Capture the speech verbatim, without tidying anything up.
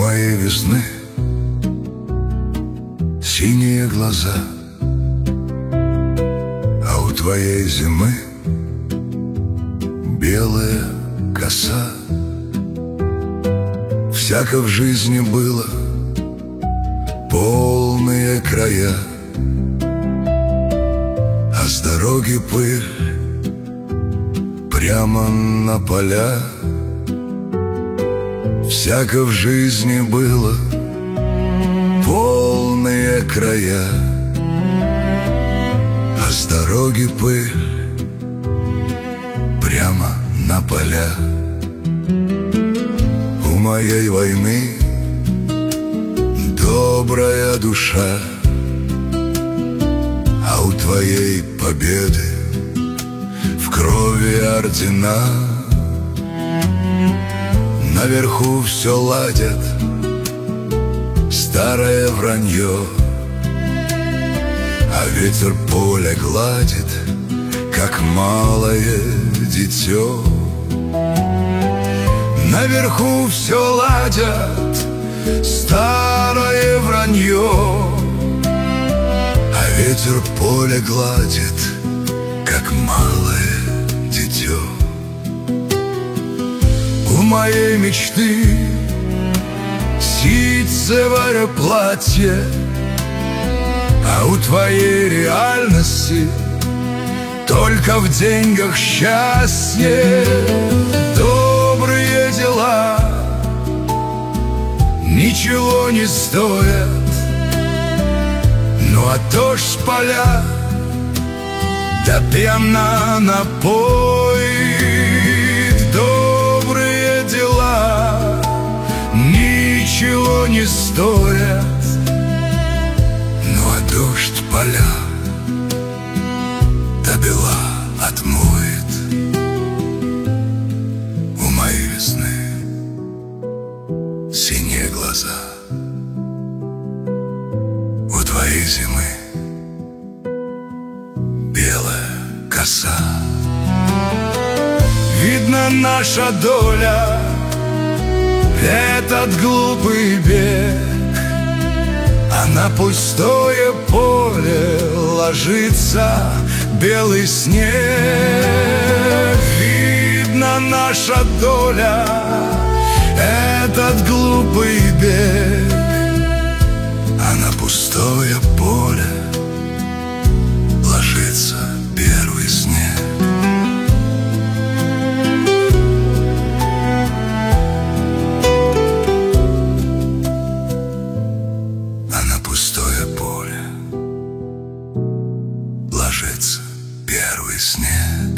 моей весны синие глаза, а у твоей зимы белая коса. Всяко в жизни было полные края, а с дороги пыль прямо на поля. Всяко в жизни было полные края, а с дороги пыль прямо на поля. У моей войны добрая душа, а у твоей победы в крови ордена. Наверху все ладят старое вранье, а ветер поле гладит, как малое дитё. Наверху все ладят старое вранье, а ветер поле гладит, как малое дитё. У моей мечты ситцевое платье, а у твоей реальности только в деньгах счастье. Добрые дела ничего не стоят, ну а дождь с поля да пьяна напоит. Добрые дела ничего не стоят, ну а дождь поля да бела отмоет. У моей весны синие глаза, у твоей зимы белая коса. Видно, наша доля — этот глупый бег, а на пустое поле ложится белый снег. Видно, наша доля — этот глупый бег, а на пустое поле ложится первый снег. А на пустое поле ложится первый снег.